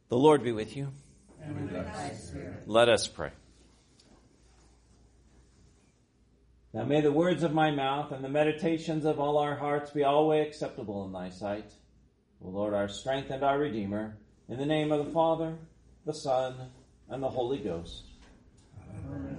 The Lord be with you. And with thy spirit. Let us pray. Now may the words of my mouth and the meditations of all our hearts be always acceptable in thy sight, O Lord, our strength and our Redeemer, in the name of the Father, the Son, and the Holy Ghost. Amen.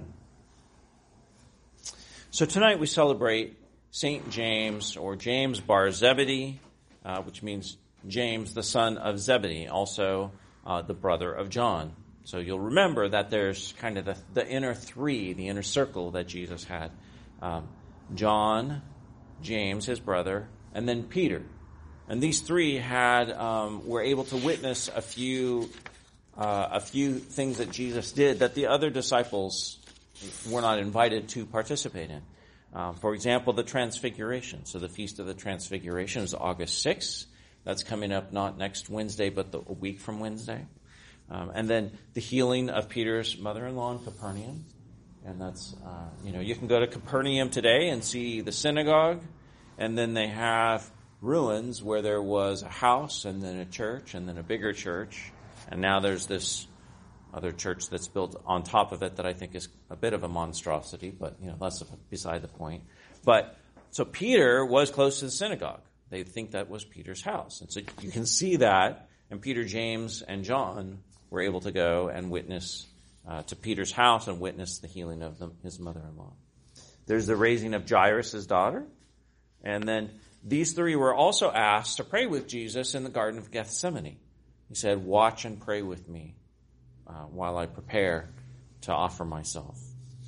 So tonight we celebrate St. James, or James Bar Zebedee, which means James, the son of Zebedee, also the brother of John. So you'll remember that there's kind of the inner three, the inner circle that Jesus had. John, James, his brother, and then Peter. And these three were able to witness a few things that Jesus did that the other disciples were not invited to participate in. For example, the Transfiguration. So the Feast of the Transfiguration is August 6th. That's coming up not next Wednesday, but a week from Wednesday. And then the healing of Peter's mother-in-law in Capernaum. And that's, you can go to Capernaum today and see the synagogue. And then they have ruins where there was a house and then a church and then a bigger church. And now there's this other church that's built on top of it that I think is a bit of a monstrosity, but, that's beside the point. But, so Peter was close to the synagogue. They think that was Peter's house. And so you can see that, and Peter, James, and John were able to go and witness to Peter's house and witness the healing of his mother-in-law. There's the raising of Jairus' daughter. And then these three were also asked to pray with Jesus in the Garden of Gethsemane. He said, "Watch and pray with me while I prepare to offer myself."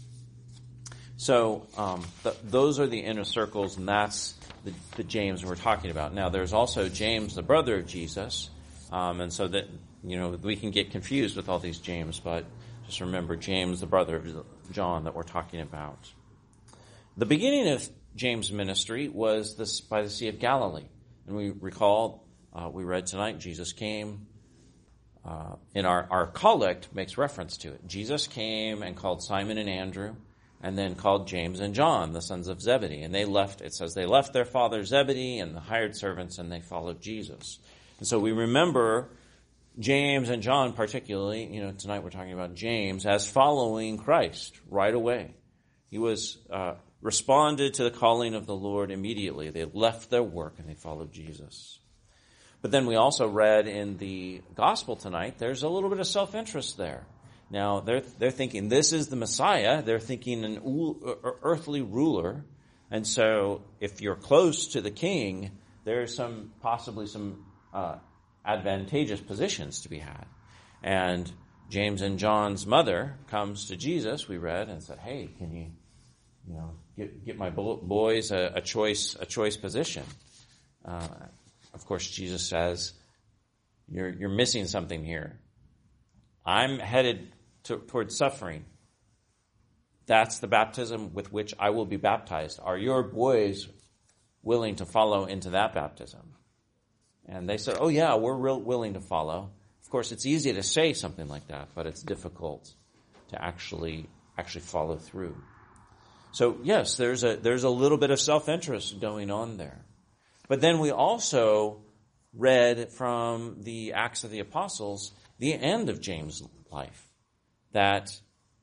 So those are the inner circles, and that's the James we're talking about. Now, there's also James, the brother of Jesus, and so that, we can get confused with all these James, but just remember James, the brother of John, that we're talking about. The beginning of James' ministry was by the Sea of Galilee. And we recall, we read tonight, Jesus came, in our collect makes reference to it. Jesus came and called Simon and Andrew, and then called James and John, the sons of Zebedee. And they left their father Zebedee and the hired servants, and they followed Jesus. And so we remember James and John particularly, tonight we're talking about James, as following Christ right away. He was responded to the calling of the Lord immediately. They left their work and they followed Jesus. But then we also read in the gospel tonight, there's a little bit of self-interest there. Now, they're thinking this is the Messiah. They're thinking an earthly ruler. And so if you're close to the king, there's possibly some advantageous positions to be had. And James and John's mother comes to Jesus, we read, and said, "Hey, can you, get my boys a choice position?" Of course, Jesus says, "You're missing something here. I'm headed towards suffering. That's the baptism with which I will be baptized. Are your boys willing to follow into that baptism?" And they said, "Oh yeah, we're willing to follow." Of course, it's easy to say something like that, but it's difficult to actually follow through. So yes, there's a little bit of self-interest going on there. But then we also read from the Acts of the Apostles the end of James' life, that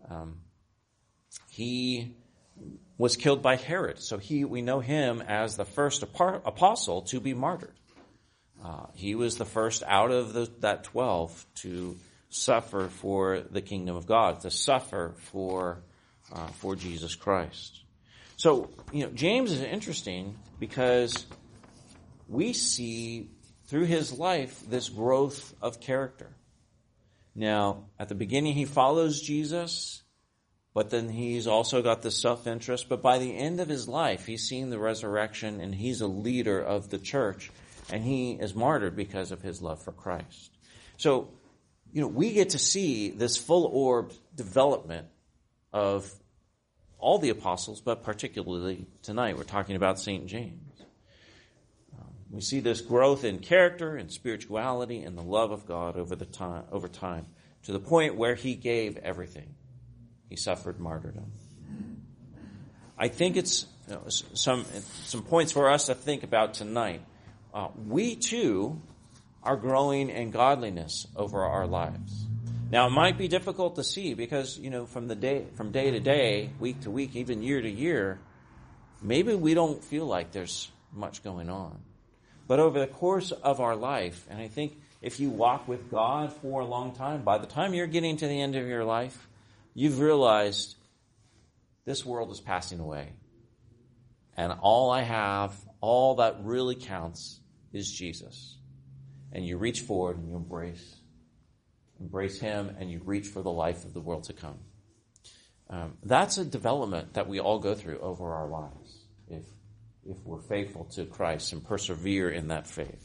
he was killed by Herod. So we know him as the first apostle to be martyred. He was the first out of that 12 to suffer for the kingdom of God, to suffer for Jesus Christ. So, James is interesting because we see through his life this growth of character. Now, at the beginning he follows Jesus, but then he's also got this self-interest. But by the end of his life, he's seen the resurrection and he's a leader of the church. And he is martyred because of his love for Christ. So, we get to see this full-orbed development of all the apostles, but particularly tonight we're talking about St. James. We see this growth in character and spirituality and the love of God over time, to the point where he gave everything. He suffered martyrdom. I think it's some points for us to think about tonight. We too are growing in godliness over our lives. Now, it might be difficult to see because, from day to day, week to week, even year to year, maybe we don't feel like there's much going on. But over the course of our life, and I think if you walk with God for a long time, by the time you're getting to the end of your life, you've realized this world is passing away. And all I have, all that really counts is Jesus. And you reach forward and you embrace him, and you reach for the life of the world to come. That's a development that we all go through over our lives if we're faithful to Christ and persevere in that faith.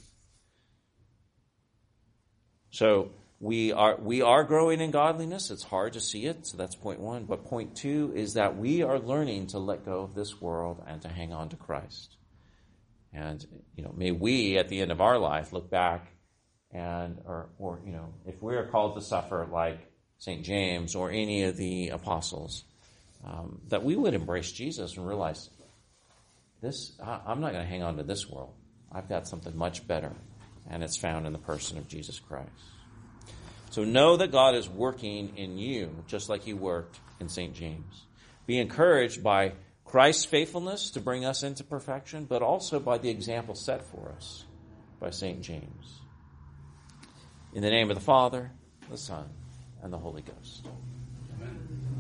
So we are growing in godliness. It's hard to see it, so that's point one. But point two is that we are learning to let go of this world and to hang on to Christ. And may we at the end of our life look back and or if we are called to suffer like St. James or any of the apostles, that we would embrace Jesus and realize I'm not going to hang on to this world. I've got something much better, and it's found in the person of Jesus Christ. So know that God is working in you just like he worked in St. James. Be encouraged by Christ's faithfulness to bring us into perfection, but also by the example set for us by St. James. In the name of the Father, the Son, and the Holy Ghost. Amen.